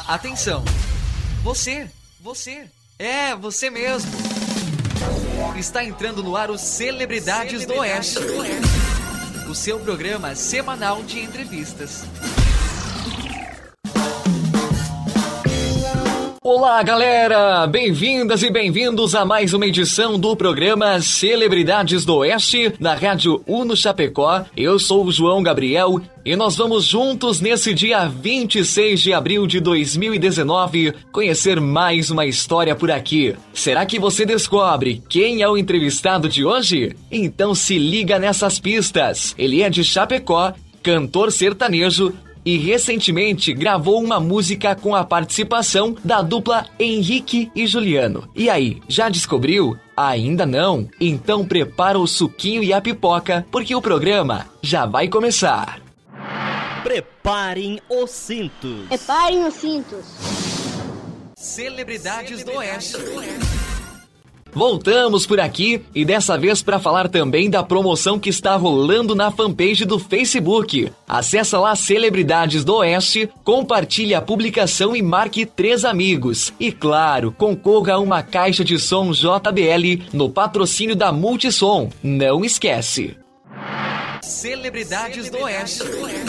Atenção! Você mesmo! Está entrando no ar o Celebridades do Oeste, o seu programa semanal de entrevistas. Olá, galera! Bem-vindas e bem-vindos a mais uma edição do programa Celebridades do Oeste, na Rádio Uno Chapecó. Eu sou o João Gabriel e nós vamos juntos nesse dia 26 de abril de 2019 conhecer mais uma história por aqui. Será que você descobre quem é o entrevistado de hoje? Então se liga nessas pistas. Ele é de Chapecó, cantor sertanejo, e recentemente gravou uma música com a participação da dupla Henrique e Juliano. E aí, já descobriu? Ainda não? Então prepara o suquinho e a pipoca, porque o programa já vai começar. Preparem os cintos. Preparem os cintos. Celebridades do Oeste. Voltamos por aqui e dessa vez para falar também da promoção que está rolando na fanpage do Facebook. Acesse lá Celebridades do Oeste, compartilhe a publicação e marque 3 amigos. E claro, concorra a uma caixa de som JBL no patrocínio da Multissom. Não esquece. Celebridades do Oeste.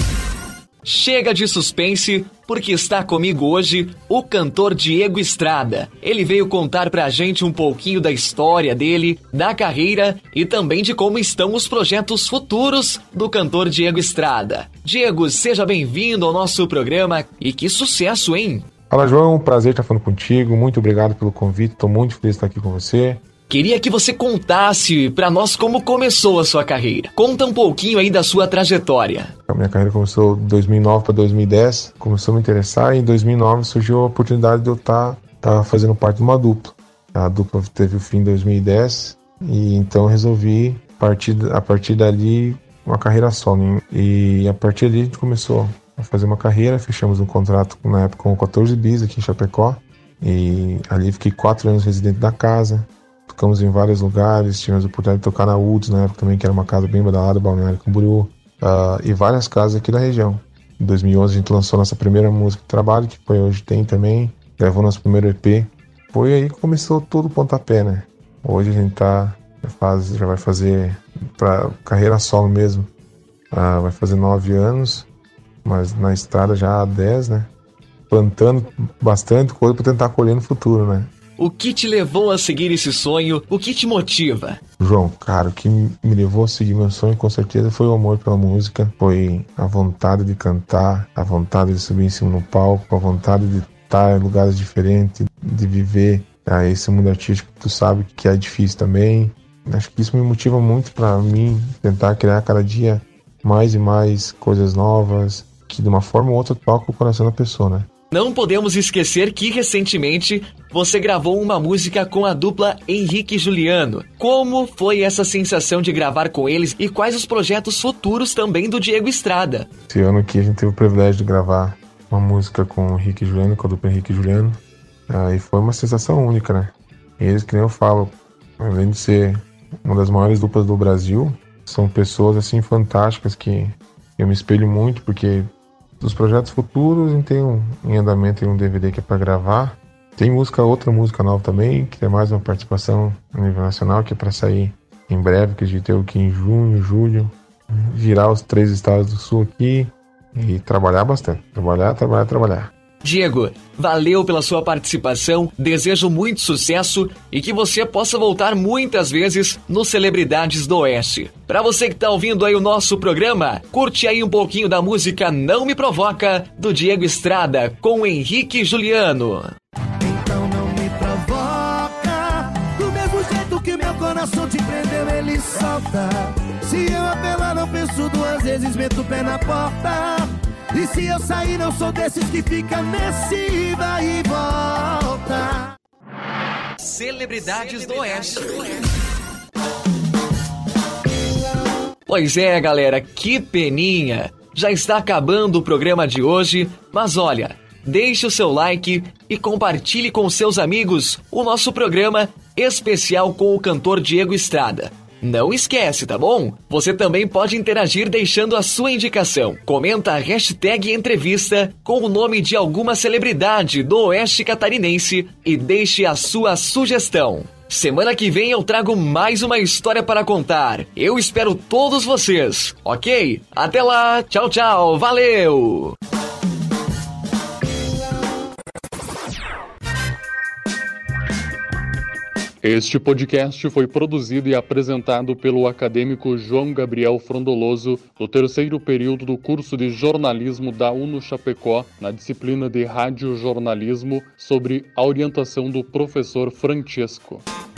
Chega de suspense, porque está comigo hoje o cantor Diego Estrada. Ele veio contar pra gente um pouquinho da história dele, da carreira e também de como estão os projetos futuros do cantor Diego Estrada. Diego, seja bem-vindo ao nosso programa e que sucesso, hein? Fala, João, prazer estar falando contigo, muito obrigado pelo convite, estou muito feliz de estar aqui com você. Queria que você contasse pra nós como começou a sua carreira. Conta um pouquinho aí da sua trajetória. A minha carreira começou de 2009 para 2010, começou a me interessar e em 2009 surgiu a oportunidade de eu estar fazendo parte de uma dupla. A dupla teve o fim em 2010 e então eu resolvi, a partir dali, uma carreira solo. E a partir dali a gente começou a fazer uma carreira, fechamos um contrato na época com o 14 Bis aqui em Chapecó e ali fiquei 4 anos residente da casa. Tocamos em vários lugares, tivemos a oportunidade de tocar na Woods na época também, que era uma casa bem badalada, Balneário Camboriú, e várias casas aqui da região. Em 2011 a gente lançou nossa primeira música de trabalho, que foi Hoje Tem também, gravou nosso primeiro EP. Foi aí que começou todo o pontapé, né? Hoje a gente já vai fazer, pra carreira solo mesmo, vai fazer 9 anos, mas na estrada já há 10, né? Plantando bastante coisa para tentar colher no futuro, né? O que te levou a seguir esse sonho? O que te motiva? João, cara, o que me levou a seguir meu sonho com certeza foi o amor pela música, foi a vontade de cantar, a vontade de subir em cima no palco, a vontade de estar em lugares diferentes, de viver esse mundo artístico que tu sabe que é difícil também. Acho que isso me motiva muito para mim tentar criar cada dia mais e mais coisas novas, que de uma forma ou outra tocam o coração da pessoa, né? Não podemos esquecer que recentemente você gravou uma música com a dupla Henrique e Juliano. Como foi essa sensação de gravar com eles e quais os projetos futuros também do Diego Estrada? Esse ano aqui a gente teve o privilégio de gravar uma música com o Henrique e Juliano, com a dupla Henrique e Juliano. E foi uma sensação única, né? Eles, que nem eu falo, além de ser uma das maiores duplas do Brasil, são pessoas assim fantásticas que eu me espelho muito, porque dos projetos futuros, a gente tem em andamento um DVD que é para gravar. Tem outra música nova também, que é mais uma participação a nível nacional, que é para sair em breve, que a gente tem aqui em junho, julho. Girar os 3 estados do sul aqui e trabalhar bastante. Trabalhar. Diego, valeu pela sua participação, desejo muito sucesso e que você possa voltar muitas vezes no Celebridades do Oeste. Pra você que tá ouvindo aí o nosso programa, curte aí um pouquinho da música Não Me Provoca, do Diego Estrada, com Henrique e Juliano. Então não me provoca, do mesmo jeito que meu coração te prendeu, ele solta. Se eu apelar não penso 2 vezes, meto o pé na porta. E se eu sair, não sou desses que fica nesse ida e volta. Celebridades do Oeste. Pois é, galera, que peninha. Já está acabando o programa de hoje, mas olha, deixe o seu like e compartilhe com seus amigos o nosso programa especial com o cantor Diego Estrada. Não esquece, tá bom? Você também pode interagir deixando a sua indicação. Comenta a hashtag entrevista com o nome de alguma celebridade do Oeste Catarinense e deixe a sua sugestão. Semana que vem eu trago mais uma história para contar. Eu espero todos vocês, ok? Até lá, tchau, tchau, valeu! Este podcast foi produzido e apresentado pelo acadêmico João Gabriel Frondoloso, do terceiro período do curso de jornalismo da UNO Chapecó, na disciplina de radiojornalismo, sobre a orientação do professor Francesco.